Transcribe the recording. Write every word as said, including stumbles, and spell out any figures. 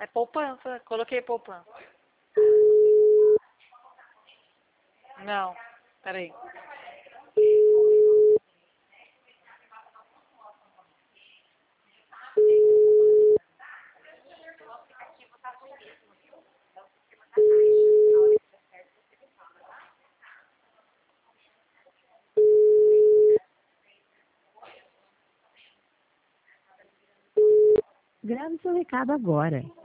É poupança. Coloquei poupança. Não. Peraí. Grave seu recado agora.